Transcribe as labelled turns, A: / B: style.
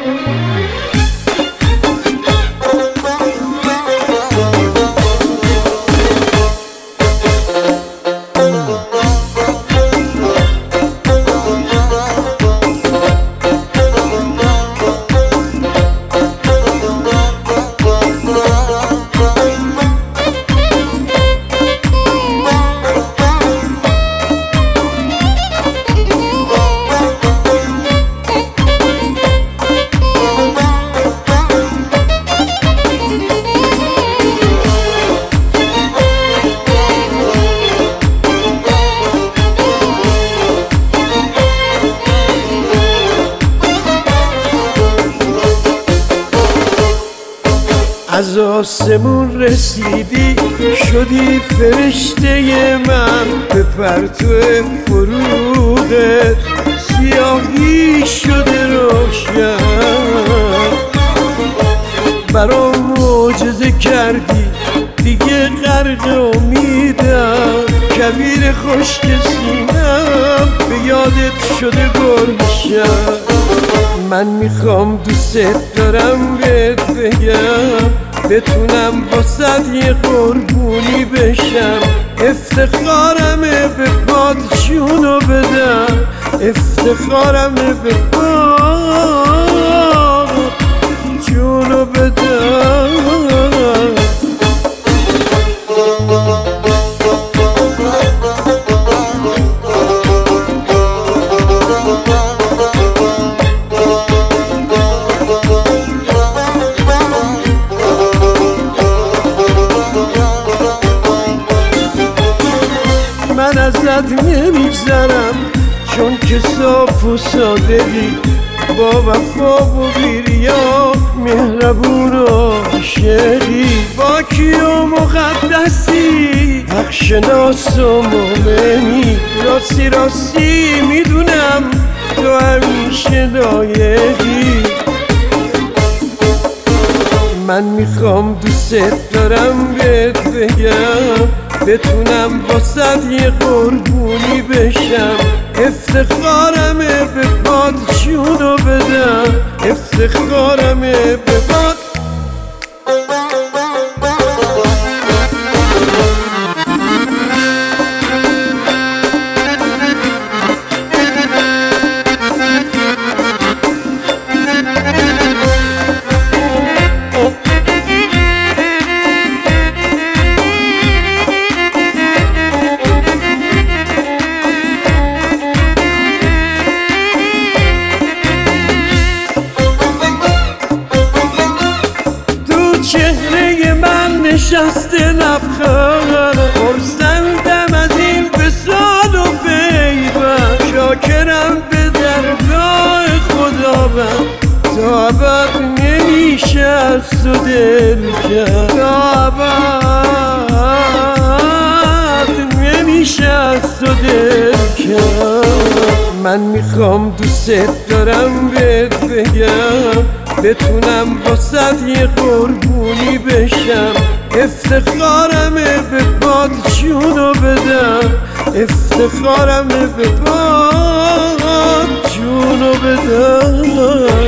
A: از آسمون رسیدی شدی فرشته من، به پرتو فروغت سیاهی شده روشن. برام معجزه کردی دیگه غرق امیدم، کبیر خشک سینم به یادت شده گلشن. من میخوام دوست دارم بهت بگم، بتونم واسه یه قربونی بشم. افتخارمه به پات جونو بدم، افتخارمه به پات جونو بدم. من ازت نمیگذرم چون که صاف و صادقی، با وفا و بیریا مهربون و عاشقی. پاکی و مقدسی حق شناس و مومنی، راستی راستی میدونم تو همیشه لایقی. من میخوام دوست دارم بهت بگم، بتونم واسه یه قربونی بشم. افتخارمه به پات جونو بدم، افتخارمه به پات. چهره من نشسته لبخند، خرسندم از این وصال و پیوند. شاکرم به درگاه خداوند، تا ابد نمیشه از تو دل کرد، تا ابد نمیشه از تو دل کرد. من میخوام دوست دارم بهت بگم، بتونم واسه یه قربونی بشم. افتخارمه به پات جونو بدم، افتخارمه به پات جونو بدم.